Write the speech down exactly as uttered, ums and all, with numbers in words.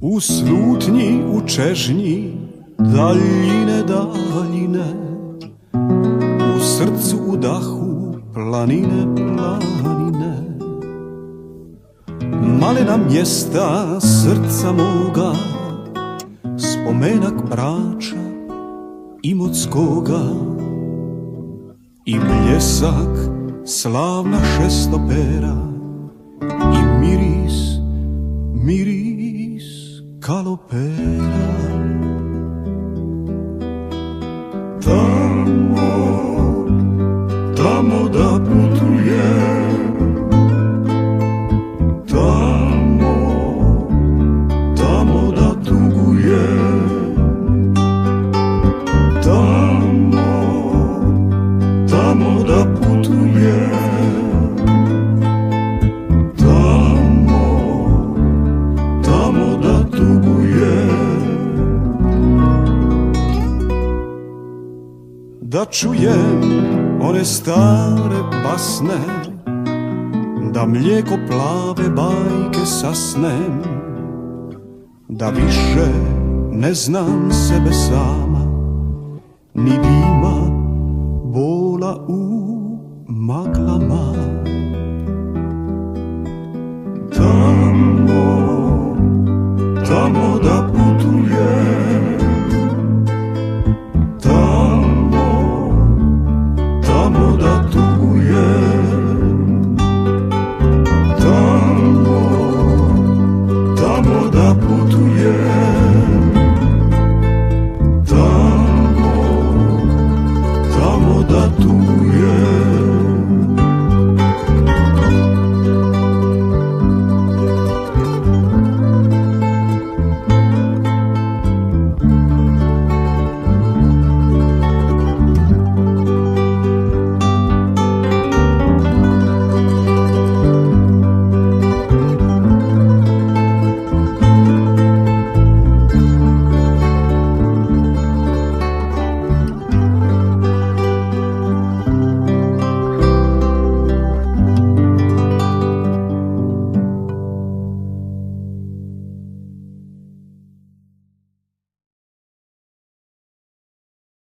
U slutnji, u čežnji, daljine, daljine, u srcu, u dahu, planine, planine. Malena mjesta srca moga, spomenak Brača, Imotskoga i bljesak slavna šestopera i miris, miris kalopera. Tamo, tamo da putujem, tamo, tamo da tugujem, tamo, tamo da putujem, tamo, tamo da tugujem. Da čujem one stare basne, da mlijeko plave bajke sasnem, da više ne znam sebe sama, ni dima bola u maglama. Da